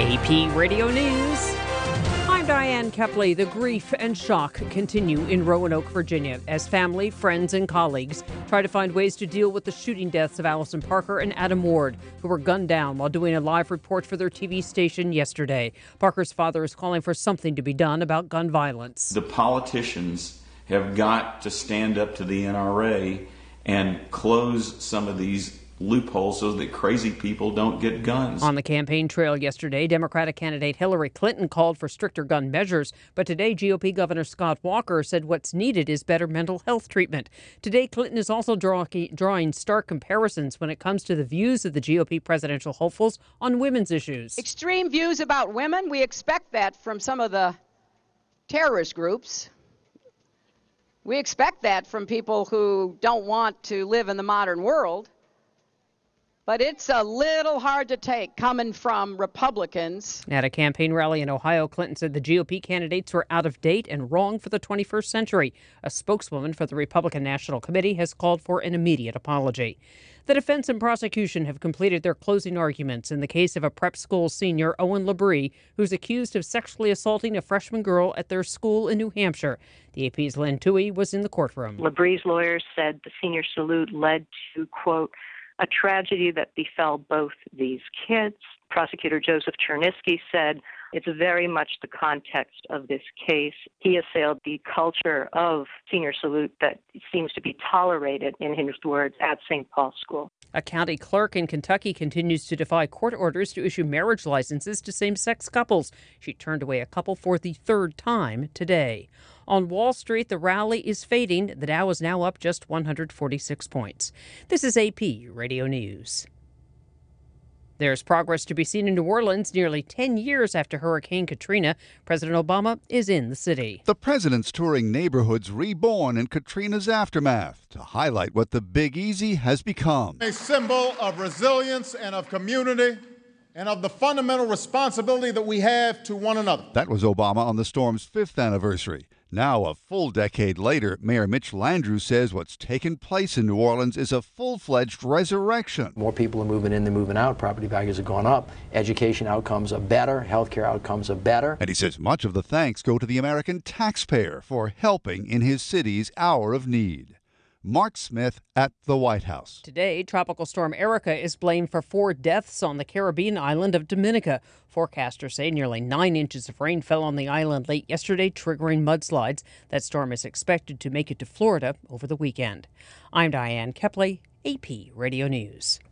AP Radio News. I'm Diane Kepley. The grief and shock continue in Roanoke, Virginia, as family, friends, and colleagues try to find ways to deal with the shooting deaths of Allison Parker and Adam Ward, who were gunned down while doing a live report for their TV station yesterday. Parker's father is calling for something to be done about gun violence. The politicians have got to stand up to the NRA and close some of these loopholes so that crazy people don't get guns. On the campaign trail yesterday, Democratic candidate Hillary Clinton called for stricter gun measures, but today GOP Governor Scott Walker said what's needed is better mental health treatment. Today, Clinton is also drawing stark comparisons when it comes to the views of the GOP presidential hopefuls on women's issues. Extreme views about women, we expect that from some of the terrorist groups. We expect that from people who don't want to live in the modern world. But it's a little hard to take coming from Republicans. At a campaign rally in Ohio, Clinton said the GOP candidates were out of date and wrong for the 21st century. A spokeswoman for the Republican National Committee has called for an immediate apology. The defense and prosecution have completed their closing arguments in the case of a prep school senior, Owen Labrie, who's accused of sexually assaulting a freshman girl at their school in New Hampshire. The AP's Lynn Toohey was in the courtroom. Labrie's lawyers said the senior salute led to, quote, a tragedy that befell both these kids. Prosecutor Joseph Chernisky said it's very much the context of this case. He assailed the culture of senior salute that seems to be tolerated, in his words, at St. Paul's School. A county clerk in Kentucky continues to defy court orders to issue marriage licenses to same-sex couples. She turned away a couple for the third time today. On Wall Street, the rally is fading. The Dow is now up just 146 points. This is AP Radio News. There's progress to be seen in New Orleans nearly 10 years after Hurricane Katrina. President Obama is in the city. The president's touring neighborhoods reborn in Katrina's aftermath to highlight what the Big Easy has become. A symbol of resilience and of community and of the fundamental responsibility that we have to one another. That was Obama on the storm's 5th anniversary. Now, a full decade later, Mayor Mitch Landrieu says what's taken place in New Orleans is a full-fledged resurrection. More people are moving in than moving out. Property values have gone up. Education outcomes are better. Healthcare outcomes are better. And he says much of the thanks go to the American taxpayer for helping in his city's hour of need. Mark Smith at the White House. Today, Tropical Storm Erica is blamed for 4 deaths on the Caribbean island of Dominica. Forecasters say nearly 9 inches of rain fell on the island late yesterday, triggering mudslides. That storm is expected to make it to Florida over the weekend. I'm Diane Kepley, AP Radio News.